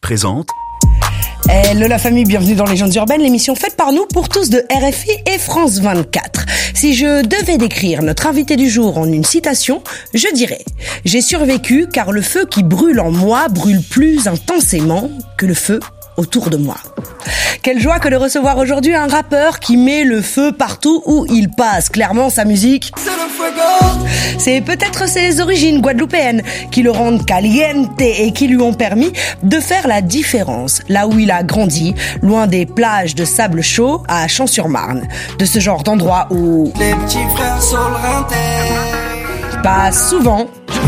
présente. Hello la famille, bienvenue dans Légendes urbaines, l'émission faite par nous pour tous de RFI et France 24. Si je devais décrire notre invité du jour en une citation, je dirais « J'ai survécu car le feu qui brûle en moi brûle plus intensément que le feu autour de moi ». Quelle joie que de recevoir aujourd'hui un rappeur qui met le feu partout où il passe. Clairement, sa musique, c'est peut-être ses origines guadeloupéennes qui le rendent caliente et qui lui ont permis de faire la différence. Là où il a grandi, loin des plages de sable chaud à Champs-sur-Marne. De ce genre d'endroit où les petits frères sur le rinté passe souvent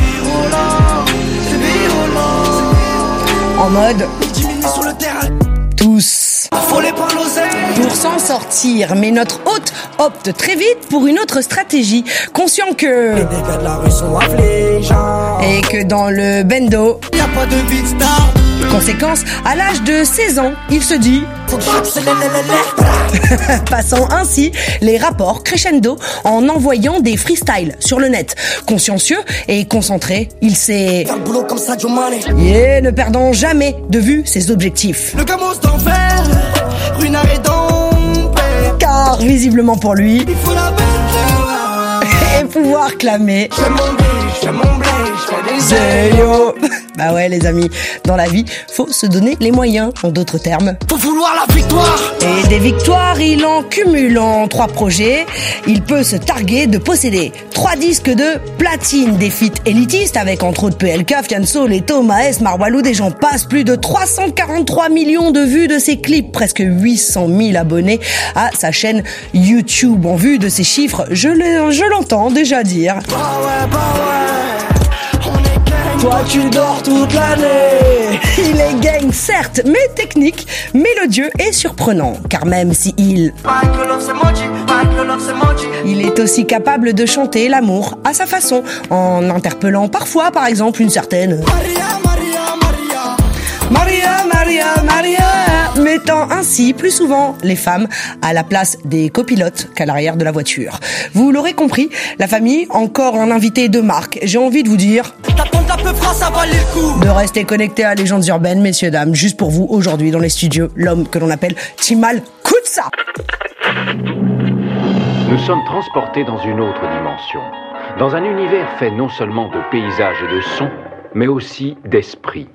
en mode sur le terrain. Tous pour s'en sortir, mais notre hôte opte très vite pour une autre stratégie, conscient que Les dégâts de la rue sont affligeants et que dans le bendo, y'a pas de beat star. conséquence, à l'âge de 16 ans, il se dit Faut que j'accélère les passant ainsi les rapports crescendo en envoyant des freestyles sur le net. Consciencieux et concentré, il s'est Faire le boulot comme Sadio Mané. ne perdant jamais de vue ses objectifs. Le gamos d'enfer, Runard et Dompé. Car visiblement pour lui, Il faut la mettre et pouvoir clamer Je fais mon blé, je fais mon blé, je fais des Zéyo. Bah ouais les amis, dans la vie, faut se donner les moyens, en d'autres termes. Faut vouloir la victoire. Et des victoires, il en cumule en 3 projets. Il peut se targuer de posséder 3 disques de platine, des feats élitistes avec entre autres PLK, Fianso, Leto, Maes, Marwalou, des gens passent, plus de 343 millions de vues de ses clips, presque 800 000 abonnés à sa chaîne YouTube. En vue de ces chiffres, je l'entends déjà dire. Bah ouais, on est gang. Toi tu dors toute l'année. Il est gang certes, mais technique, mélodieux et surprenant. Car même si Michael Love c'est maudit, Michael Love c'est maudit. il est aussi capable de chanter l'amour à sa façon, en interpellant parfois par exemple une certaine Maria, mettant ainsi plus souvent les femmes à la place des copilotes qu'à l'arrière de la voiture. Vous l'aurez compris, la famille, encore un invité de marque. J'ai envie de vous dire T'attends de la peu France, ça valait le coup. de rester connecté à Légendes urbaines, messieurs, dames. Juste pour vous, aujourd'hui, dans les studios, l'homme que l'on appelle Timal Koutsa. Nous sommes transportés dans une autre dimension, dans un univers fait non seulement de paysages et de sons, mais aussi d'esprit.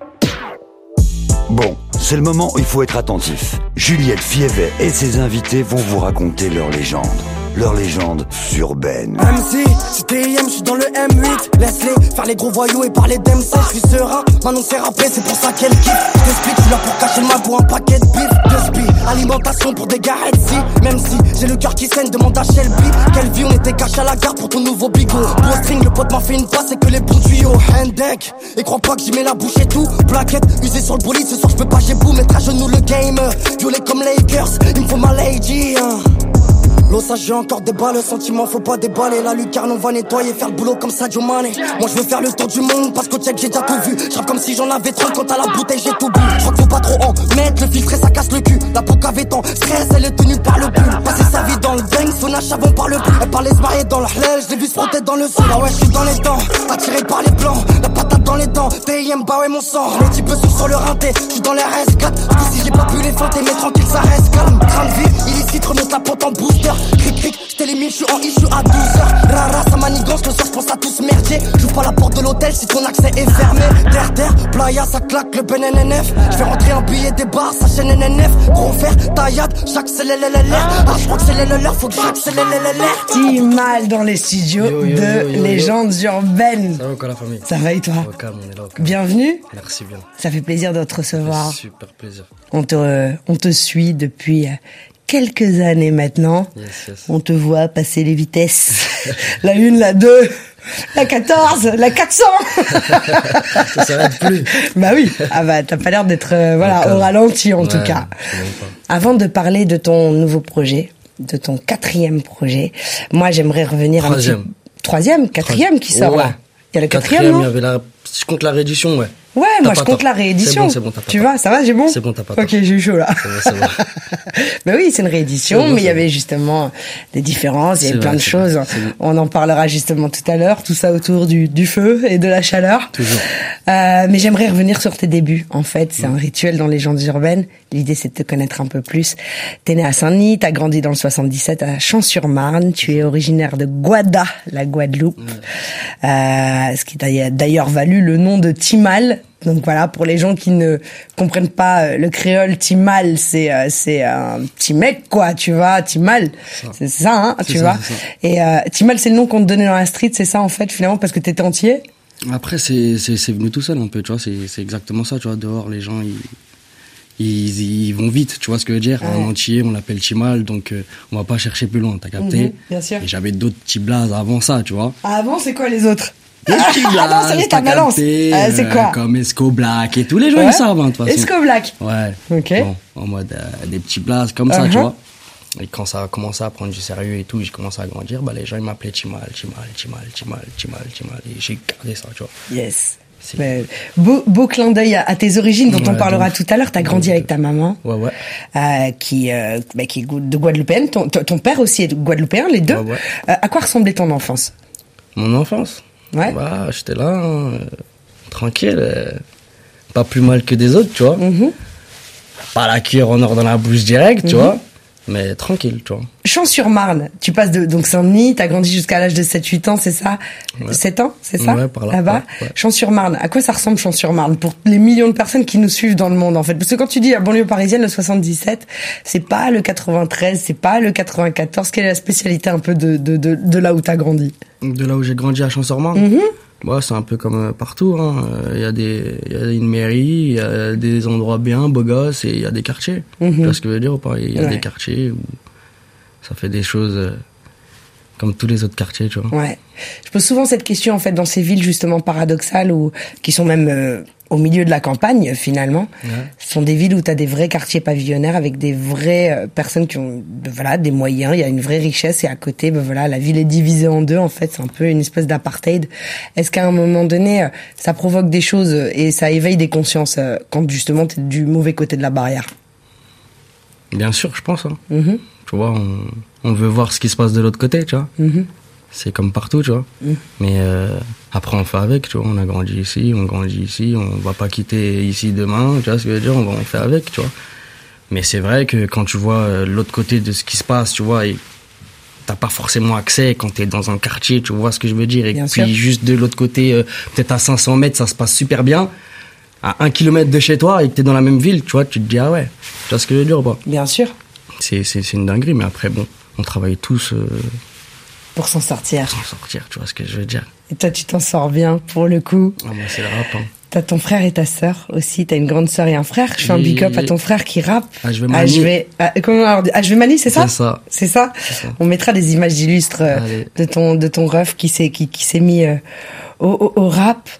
Bon, c'est le moment où il faut être attentif. Juliette Fievet et ses invités vont vous raconter leur légende. Leur légende urbaine. MC, c'est TIM, je suis dans le M8. Laisse-les faire les gros voyous et parler d'MC. Je suis serein, maintenant c'est rappé, c'est pour ça qu'elle kiffe. T'expliques, je suis là pour cacher le mal pour un paquet de bif. De spi, alimentation pour des garettes si. Même si j'ai le cœur qui saigne, demande à Shelby. Quelle vie on était caché à la gare pour ton nouveau bigot. Pour string, le pote m'a fait une passe et que les bons tuyaux. Handdeck, et crois pas que j'y mets la bouche et tout. Plaquette, usée sur le bolide, ce soir je peux pas, j'ai beau mettre à genoux le game. Violé comme Lakers, il me faut ma lady. L'ossage, j'ai encore des balles, le sentiment faut pas déballer. La lucarne on va nettoyer, faire le boulot comme Sadio Mané. Moi je veux faire le tour du monde parce qu'au check j'ai déjà tout vu. J'rappe comme si j'en avais trop, quand à la bouteille j'ai tout bu. J'crois qu'il faut pas trop en mettre, le filtre et ça casse le cul. La peau qu'avait tant stress, elle est tenue par le pull. Passer sa vie dans le bang, Sona Chavon par le plus. Elle parlait se marier dans le halal, je l'ai vu se frotter dans le sang. Ah ouais je suis dans les dents, attiré par les blancs. La patate dans les dents, TIM, bah ouais mon sang. Les types sur le rinté, je suis dans les RS4. Si j'ai pas pu les flanter, mais tranquille ça reste calme. Train de vie, illicite, remonte la pente en booster. Cric, j't'élimine, j'suis en I, j'suis à 12h. Rara, ça manigance, le soir j'pense à tous merdier. J'ouvre pas la porte de l'hôtel si ton accès est fermé. Terre, playa, ça claque, le ben NNF. J'fais rentrer un billet des bars, sa chaîne NNF. Gros fer, taillade, j'accélère. Ah, j'crois que c'est l'heure, faut que j'accélère. Timal dans les studios de Légendes urbaines. Ça va quoi la famille? Ça va et toi? Au calme, on est là au calme. Bienvenue. Merci bien. Ça fait plaisir de te recevoir. Super plaisir. On te suit depuis quelques années maintenant. Yes. On te voit passer les vitesses. La 1, la 2, la 14, la 400. Ça s'arrête plus. Bah oui. Ah bah t'as pas l'air d'être au ralenti en tout cas. Avant de parler de ton nouveau projet, de ton 4e projet, moi j'aimerais revenir un petit... 3e, 4e qui sort là. Il y a le 4e, non? Il y avait Je compte la réédition, ouais. Ouais, T'as moi je pas compte tort. la réédition. C'est bon, t'as pas Tu tort. vois, ça va, j'ai bon. C'est bon, t'as pas tort. Ok, j'ai eu chaud là. C'est bon. Ben oui, c'est une réédition, C'est bon, mais il y c'est avait justement des différences, il y C'est avait plein vrai, de c'est choses. vrai, c'est bon. On en parlera justement tout à l'heure, tout ça autour du feu et de la chaleur. Toujours. Mais j'aimerais revenir sur tes débuts. En fait, c'est un rituel dans Légendes urbaines. L'idée, c'est de te connaître un peu plus. T'es né à Saint-Denis, t'as grandi dans le 77 à Champs-sur-Marne. Tu es originaire de Guada, la Guadeloupe. Ce qui t'a d'ailleurs valu le nom de Timal. Donc voilà, pour les gens qui ne comprennent pas le créole, Timal, c'est un petit mec, quoi, tu vois, Timal. C'est ça, hein, tu vois. Et Timal, c'est le nom qu'on te donnait dans la street, c'est ça, en fait, finalement, parce que t'étais entier. Après, c'est venu tout seul un peu, tu vois. C'est exactement ça, tu vois. Dehors, les gens, ils vont vite, tu vois ce que je veux dire. Un entier, on l'appelle Timal, donc on va pas chercher plus loin, t'as capté. Bien sûr. Et j'avais d'autres petits blazes avant ça, tu vois. Ah, avant, c'est quoi les autres? Des petits blazes, non, sérieux, t'as ta balance. capté, C'est quoi? comme Esco Black et tous les gens, Ouais. ils savent, hein, de toute façon. Esco Black. Ouais. Ok. Bon, en mode des petits blazes comme ça, tu vois. Et quand ça a commencé à prendre du sérieux et tout, j'ai commencé à grandir, bah les gens ils m'appelaient Timal. Et j'ai gardé ça, tu vois. Yes. Mais beau clin d'œil à tes origines dont on Ouais, parlera donc. tout à l'heure. T'as grandi avec ta maman, Ouais. qui est de Guadeloupéenne. Ton père aussi est guadeloupéen, les deux. Ouais. À quoi ressemblait ton enfance? Mon enfance. Ouais. Bah, j'étais là, hein, tranquille, pas plus mal que des autres, tu vois. Pas la cuillère en or dans la bouche direct, tu vois. Mais tranquille, tu vois. Champs-sur-Marne, tu passes de donc Saint-Denis, t'as grandi jusqu'à l'âge de 7-8 ans, c'est ça? Ouais. 7 ans, c'est ça? Ouais, par là, Là-bas. ouais. Champs-sur-Marne, à quoi ça ressemble Champs-sur-Marne pour les millions de personnes qui nous suivent dans le monde en fait? Parce que quand tu dis la banlieue parisienne, le 77, c'est pas le 93, c'est pas le 94, quelle est la spécialité un peu de là où t'as grandi? De là où j'ai grandi à Champs-sur-Marne. Bah, c'est un peu comme partout, hein. Il y a une mairie, il y a des endroits bien, beaux gosses, et il y a des quartiers. Tu vois ce que je veux dire ou pas? Il y a des quartiers où ça fait des choses comme tous les autres quartiers, tu vois. Ouais. Je pose souvent cette question, en fait, dans ces villes, justement, paradoxales, ou qui sont même au milieu de la campagne, finalement. Ouais. Ce sont des villes où tu as des vrais quartiers pavillonnaires avec des vraies personnes qui ont, voilà, des moyens, il y a une vraie richesse, et à côté, voilà, la ville est divisée en deux, en fait, c'est un peu une espèce d'apartheid. Est-ce qu'à un moment donné, ça provoque des choses et ça éveille des consciences quand, justement, tu es du mauvais côté de la barrière? Bien sûr, je pense, hein. Tu vois, on veut voir ce qui se passe de l'autre côté, tu vois. C'est comme partout, tu vois. Mais après, on fait avec, tu vois. On a grandi ici, on grandit ici, on va pas quitter ici demain, tu vois ce que je veux dire, on fait avec, tu vois. Mais c'est vrai que quand tu vois l'autre côté de ce qui se passe, tu vois, et t'as pas forcément accès quand t'es dans un quartier, tu vois ce que je veux dire. Et Bien puis sûr. juste de l'autre côté, peut-être à 500 mètres, ça se passe super bien. À 1 kilomètre de chez toi et que t'es dans la même ville, tu vois, tu te dis, ah ouais, tu vois ce que je veux dire ou pas? Bien sûr. C'est une dinguerie, mais après, bon, on travaille tous Pour s'en sortir. pour s'en sortir, tu vois ce que je veux dire. Et toi, tu t'en sors bien, pour le coup. Ah, moi, c'est le rap, hein. T'as ton frère et ta sœur aussi. T'as une grande sœur et un frère. Je fais un Oui. big up à ton frère qui rappe. HV Comment on dit HV c'est ça? C'est ça. C'est ça. On mettra des images illustres Allez. de ton ref qui s'est mis au rap.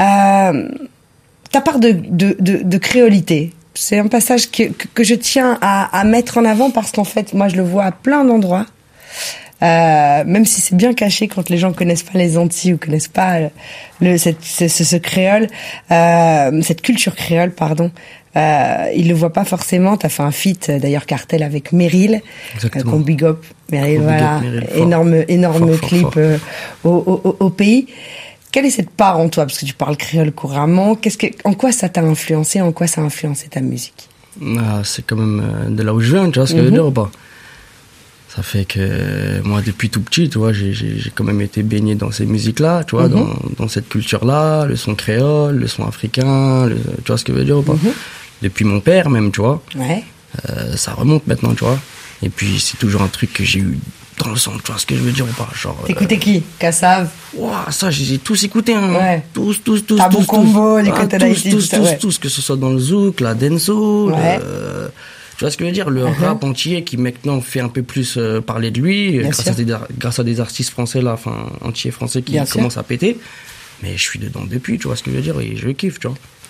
Ta part de créolité. C'est un passage que je tiens à mettre en avant parce qu'en fait, moi, je le vois à plein d'endroits. Même si c'est bien caché quand les gens connaissent pas les Antilles ou connaissent pas ce créole, cette culture créole, pardon, ils le voient pas forcément. T'as fait un feat, d'ailleurs, Cartel avec Meryl, qu'on big up. Meryl, Qu'on big voilà, up Meryl, énorme fort, clip fort. Au pays. Quelle est cette part en toi? Parce que tu parles créole couramment. En quoi ça t'a influencé? En quoi ça a influencé ta musique? Ah, c'est quand même de là où je viens, tu vois ce que je veux dire ou pas? Ça fait que moi, depuis tout petit, tu vois, j'ai quand même été baigné dans ces musiques-là, tu vois, dans cette culture-là, le son créole, le son africain, tu vois ce que je veux dire ou pas? Depuis mon père même, tu vois. Ouais. Ça remonte maintenant, tu vois. Et puis, c'est toujours un truc que j'ai eu dans le sang, tu vois ce que je veux dire ou pas? Genre. T'écoutais qui? Kassav? Ouah, ça, j'ai tous écouté, hein. Ouais. Tous. Tabou Combo, les côtés d'Haïti, tous, que ce soit dans le zouk, la dancehall, Ouais. tu vois ce que je veux dire? Le rap entier qui maintenant fait un peu plus parler de lui, grâce à des artistes français là, enfin, entiers français qui Bien sûr. commencent à péter. Mais je suis dedans depuis, tu vois ce que je veux dire? Et je kiffe, tu vois.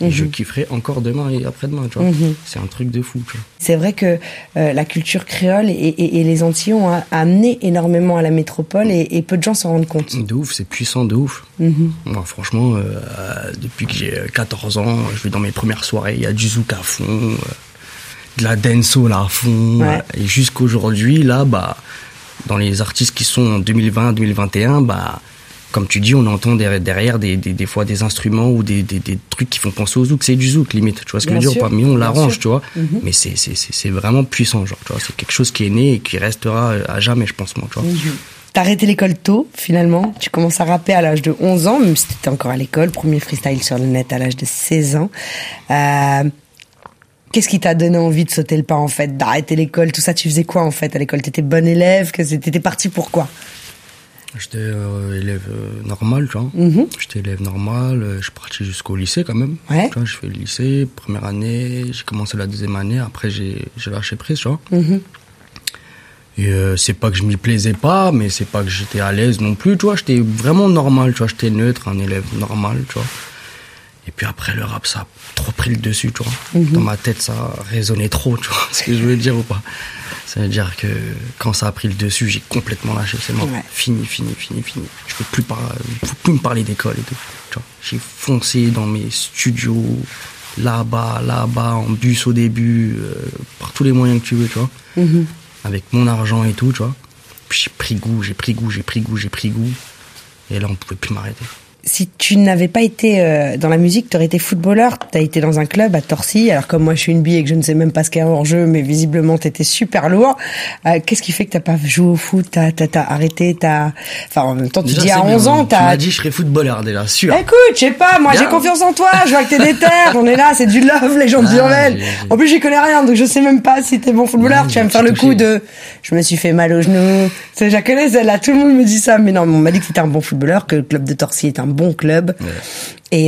Et je kifferai encore demain et après-demain, tu vois. C'est un truc de fou, tu vois. C'est vrai que la culture créole et les Antilles ont amené énormément à la métropole et peu de gens s'en rendent compte. De ouf, c'est puissant de ouf. Moi, franchement, depuis que j'ai 14 ans, je vais dans mes premières soirées, il y a du zouk à fond, de la dancehall à fond. Ouais. Et jusqu'aujourd'hui, là, dans les artistes qui sont en 2020, 2021, comme tu dis, on entend derrière des fois des instruments ou des trucs qui font penser au zouk. C'est du zouk, limite. Tu vois ce que je veux dire? Pas, mais on l'arrange, tu vois. Mais c'est vraiment puissant, genre, tu vois. C'est quelque chose qui est né et qui restera à jamais, je pense, moi, tu vois. T'as arrêté l'école tôt, finalement. Tu commences à rapper à l'âge de 11 ans, même si t'étais encore à l'école. Premier freestyle sur le net à l'âge de 16 ans. Qu'est-ce qui t'a donné envie de sauter le pas, en fait, d'arrêter l'école, tout ça? Tu faisais quoi, en fait, à l'école? T'étais bonne élève? T'étais parti pour quoi? J'étais élève normal, tu vois. J'étais élève normal, je suis parti jusqu'au lycée quand même. Ouais. Tu vois, je fais le lycée, première année, j'ai commencé la deuxième année, après j'ai lâché prise, tu vois. Et c'est pas que je m'y plaisais pas, mais c'est pas que j'étais à l'aise non plus, tu vois. J'étais vraiment normal, tu vois. J'étais neutre, un élève normal, tu vois. Et puis après, le rap, ça a trop pris le dessus, tu vois. Dans ma tête, ça résonnait trop, tu vois. Ce que je veux dire ou pas. Ça veut dire que quand ça a pris le dessus, j'ai complètement lâché. C'est mort. Ouais. Fini. Je peux plus faut plus me parler d'école et tout. Tu vois. J'ai foncé dans mes studios, là-bas, en bus au début, par tous les moyens que tu veux, tu vois. Avec mon argent et tout, tu vois. Puis j'ai pris goût. Et là, on pouvait plus m'arrêter. Si tu n'avais pas été dans la musique, t'aurais été footballeur. T'as été dans un club à Torcy. Alors comme moi, je suis une bille et que je ne sais même pas ce qu'est un hors-jeu, mais visiblement, t'étais super lourd. Qu'est-ce qui fait que t'as pas joué au foot? T'as arrêté? Enfin, en même temps, tu Déjà, dis à 11 ans, tu m'as dit je serais footballeur déjà, sûr. Écoute, je sais pas, moi j'ai confiance en toi, je vois que t'es déter, on est là, c'est du love, les gens urbaines. En plus, j'y connais rien, donc je sais même pas si t'es bon footballeur. Tu vas me faire le coup de je me suis fait mal au genou. Je la connais celle-là, tout le monde me dit ça, mais non, on m'a dit que t'étais un bon footballeur, que le club de Torcy est un bon club. Et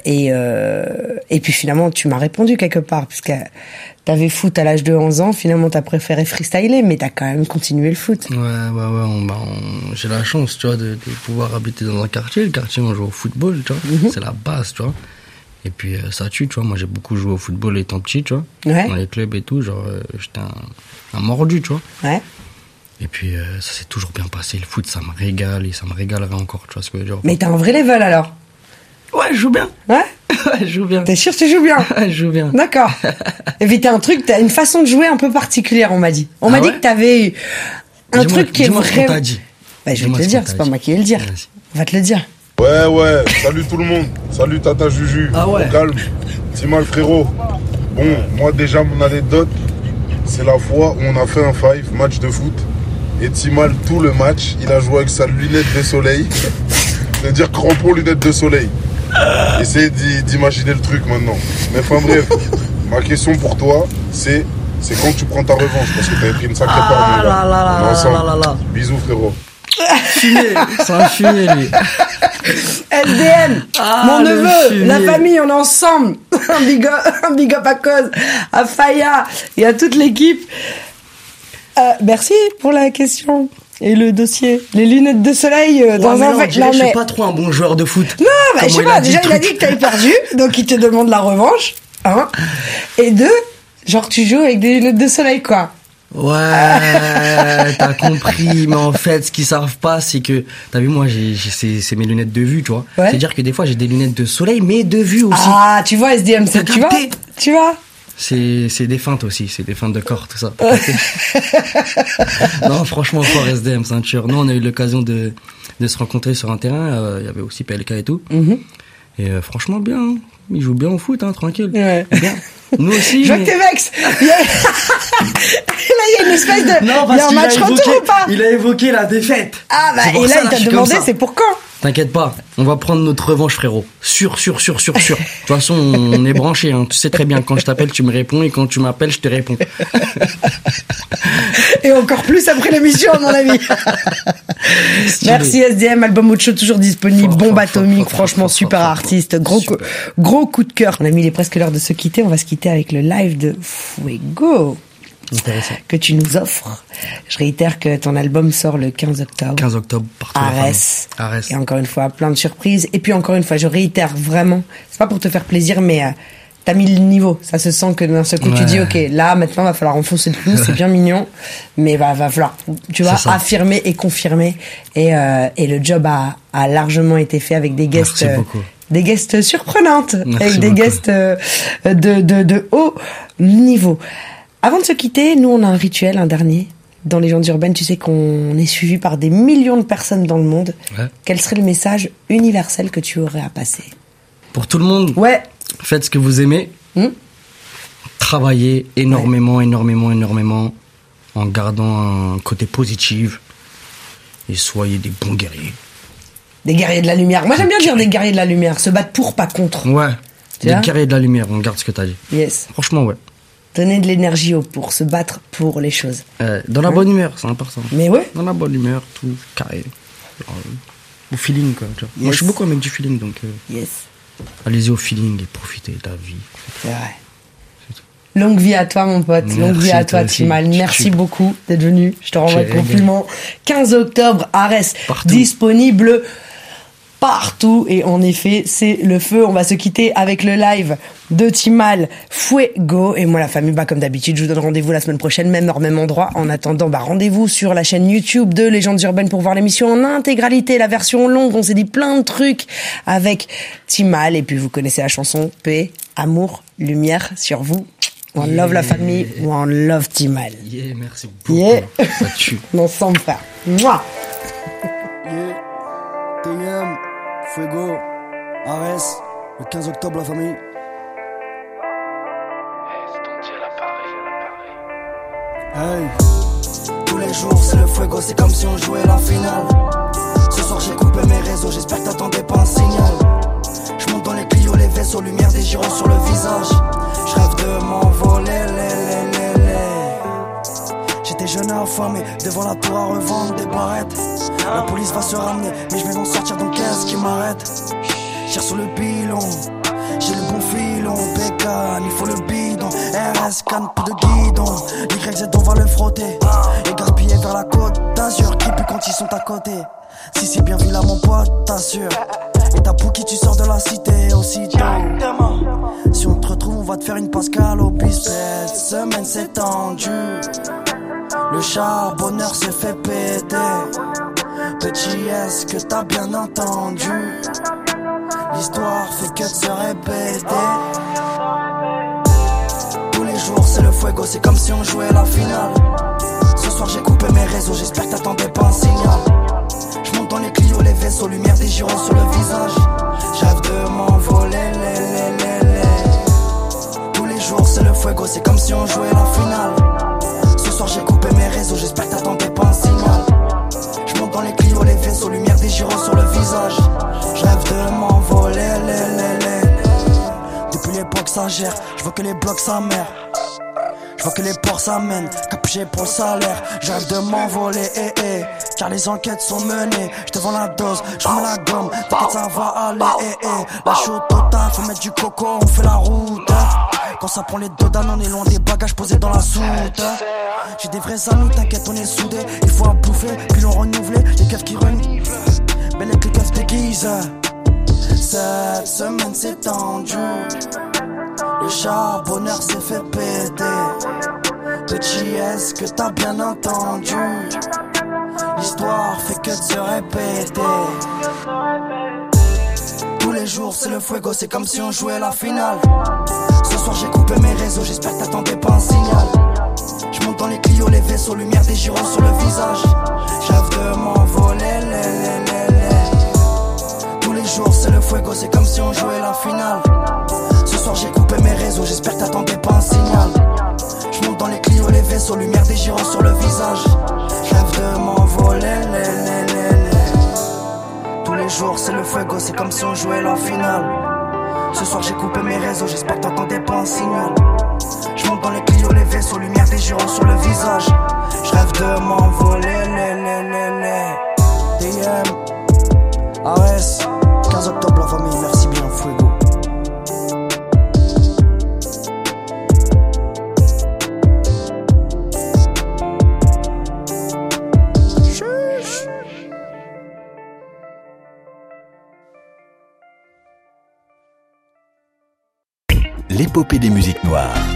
puis finalement, tu m'as répondu quelque part, puisque t'avais foot à l'âge de 11 ans, finalement t'as préféré freestyler, mais t'as quand même continué le foot. Ouais, j'ai la chance, tu vois, de pouvoir habiter dans un quartier. Le quartier, on joue au football, tu vois. C'est la base, tu vois. Et puis ça tue, tu vois. Moi, j'ai beaucoup joué au football étant petit, tu vois. Ouais. Dans les clubs et tout, genre, j'étais un mordu, tu vois. Ouais. Et puis ça s'est toujours bien passé. Le foot, ça me régale et ça me régalerait encore, tu vois ce que je veux dire. Mais t'as un vrai level alors? Ouais, je joue bien. Ouais? Ouais, je joue bien. T'es sûr que tu joues bien? Ouais, je joue bien. D'accord. Et puis t'as une façon de jouer un peu particulière, on m'a dit. On m'a dit que t'avais un truc qui est vraiment... vraiment... T'a dit. Bah, je vais te le dire, c'est pas moi qui vais le dire. Vas-y. On va te le dire. Ouais, salut tout le monde. Salut Tata Juju. Ah ouais. Au calme. Timal frérot. Bon, moi déjà mon anecdote, c'est la fois où on a fait un 5 match de foot. Et Timal, tout le match, il a joué avec sa lunette de soleil. C'est-à-dire crampon lunette de soleil. Essayez d'imaginer le truc maintenant. Mais enfin bref, ma question pour toi, c'est quand tu prends ta revanche. Parce que t'avais pris une sacrée part de là. Bisous frérot. Fumé, c'est un fumé lui. SDM, mon neveu, fumé. la famille, on est ensemble. un big up à cause, à Faya et à toute l'équipe. Merci pour la question. Et le dossier, les lunettes de soleil dans un je suis pas trop un bon joueur de foot. Non, bah, je sais pas, déjà il a dit que t'avais perdu, donc il te demande la revanche, hein. Et deux, genre tu joues avec des lunettes de soleil, quoi. Ouais, t'as compris, mais en fait, ce qu'ils savent pas, c'est que, t'as vu, moi, c'est mes lunettes de vue, tu vois. Ouais. C'est-à-dire que des fois, j'ai des lunettes de soleil, mais de vue aussi. Ah, tu vois, SDM, c'est, tu vois. C'est des feintes aussi, c'est des feintes de corps, tout ça. Non, franchement, fort SDM, ceinture. Nous, on a eu l'occasion de se rencontrer sur un terrain, il y avait aussi PLK et tout. Et franchement, bien, hein. Il joue bien au foot, hein, tranquille. Ouais. Bien. Nous aussi. Je vois que t'es vexe. Là, il y a une espèce de... Non, il y a un match retour ou pas? Il a évoqué la défaite. Ah, bah, et là, il t'a demandé, c'est pour quand? T'inquiète pas, on va prendre notre revanche, frérot. Sûr. De toute façon, on est branchés, hein. Tu sais très bien, quand je t'appelle, tu me réponds, et quand tu m'appelles, je te réponds. Et encore plus après l'émission, à mon avis. Merci SDM, album Ocho toujours disponible, bombe atomique, franchement super artiste, gros coup de cœur. On a mis, il est presque l'heure de se quitter, on va se quitter avec le live de Fuego. Intéressant. que tu nous offres. Je réitère que ton album sort le 15 octobre. 15 octobre, partout. Arès. Arès. Et encore une fois, plein de surprises. Et puis encore une fois, je réitère vraiment, c'est pas pour te faire plaisir, mais t'as mis le niveau. Ça se sent que d'un seul coup, tu dis, ok, là, maintenant, va falloir enfoncer le clou, c'est bien mignon, mais va falloir, tu vois, affirmer et confirmer. Et le job a largement été fait avec des guests. Merci beaucoup. Des guests surprenantes, Merci avec des beaucoup. guests de haut niveau. Avant de se quitter, nous on a un rituel, un dernier. Dans Légendes urbaines, tu sais qu'on est suivi par des millions de personnes dans le monde. Ouais. Quel serait le message universel que tu aurais à passer? Pour tout le monde, Ouais. faites ce que vous aimez. Travaillez énormément, énormément, en gardant un côté positif. Et soyez des bons guerriers. Des guerriers de la lumière. Moi j'aime bien dire des guerriers de la lumière. Se battre pour, pas contre. Ouais. Tu Des vois guerriers de la lumière, on garde ce que t'as dit. Yes. Franchement, ouais. Donner de l'énergie pour se battre pour les choses. Dans la bonne humeur, c'est important. Mais ouais. Dans la bonne humeur, tout carré. Genre, au feeling, quoi. Tu vois. Moi, je suis beaucoup un mec du feeling, donc Yes. allez-y au feeling et profitez de la vie. C'est vrai. Longue vie à toi, mon pote. Merci, Longue vie à toi toi, aussi. Timal. Merci Tu- beaucoup d'être venu. Je te renvoie J'ai le compliment. 15 octobre, Arès. Partout. Disponible partout. Et en effet, c'est le feu. On va se quitter avec le live de Timal, Fuego. Et moi, la famille, comme d'habitude, je vous donne rendez-vous la semaine prochaine, même heure, même endroit. En attendant, rendez-vous sur la chaîne YouTube de Légendes urbaines pour voir l'émission en intégralité, la version longue. On s'est dit plein de trucs avec Timal. Et puis, vous connaissez la chanson Paix, amour, lumière sur vous. One love la famille, one love Timal. Yeah, merci beaucoup. Yeah. Ça tue. Ensemble, frère. Mouah. Yeah, TM, Fuego, Arès, le 15 octobre, la famille. Hey, tous les jours c'est le Fuego, c'est comme si on jouait la finale. Ce soir j'ai coupé mes réseaux, j'espère que t'attendais pas un signal. Je monte dans les Clio, les vaisseaux, lumière des gyros sur le visage. Je rêve de m'envoler, J'étais jeune et affamé, devant la tour à revendre des barrettes. La police va se ramener, mais je vais m'en sortir, donc qu'est-ce qui m'arrête? Tire sur le bilan, j'ai le bon filon. Bécane, il faut le bidon. RS, canne, peu de guidon. YZ, on va le frotter. Et gaspiller vers la côte d'Azur, qui pue quand ils sont à côté. Si c'est bien vu là, mon pote, t'assure. Et t'as pour qui tu sors de la cité aussitôt. Si on te retrouve, on va te faire une Pascal au bis. Cette semaine c'est tendu. Le charbonneur s'est fait péter. Petit, est-ce que t'as bien entendu? L'histoire fait que de se répéter. Tous les jours c'est le Fuego, c'est comme si on jouait la finale. Ce soir j'ai coupé mes réseaux, j'espère que t'attendais pas un signal. Je monte dans les Clio, les vaisseaux, lumière des gyros sur le visage. J'rêve de m'envoler, Tous les jours c'est le Fuego, c'est comme si on jouait la finale. Ce soir j'ai coupé mes réseaux, j'espère que t'attendais pas un signal. Je monte dans les Clio, les vaisseaux, lumière des gyros sur le visage. J'rêve de m'envoler, Depuis l'époque ça gère, je vois que les blocs sa mère. Je vois que les ports s'amènent, capuché pour le salaire. J'arrive de m'envoler, car les enquêtes sont menées. Je te vends la dose, je remets la gomme, t'inquiète ça va aller, La chaude totale, faut mettre du coco, on fait la route. Quand ça prend les dodanes, on est loin des bagages posés dans la soute. J'ai des vrais amis, t'inquiète, on est soudés. Il faut à bouffer, puis l'on renouvelé. Les keufs qui reniflent, belle avec les keufs déguisent. Cette semaine c'est tendu. Le charbonneur s'est fait péter. Petit, est-ce que t'as bien entendu? L'histoire fait que de se répéter. Tous les jours c'est le Fuego, c'est comme si on jouait la finale. Ce soir j'ai coupé mes réseaux, j'espère que t'attendais pas un signal. Je monte dans les Clio, les vaisseaux, lumière des gyros sur le visage. J'rêve de m'envoler, Tous les jours c'est le Fuego, c'est comme si on jouait la finale. Ce soir j'ai coupé mes réseaux, j'espère que t'attendais pas un signal. Je monte dans les Clio, les vaisseaux, lumière des gyros sur le visage. J'rêve de m'envoler, Tous les jours c'est le Fuego, c'est comme si on jouait la finale. Ce soir j'ai coupé mes réseaux, j'espère que t'attendais pas un signal. Je monte dans les Clio, les vaisseaux, lumière des gyros sur le visage. J'rêve de m'envoler, DM, Arès, 15 octobre la famille, merci bien Fuego. l'épopée des musiques noires.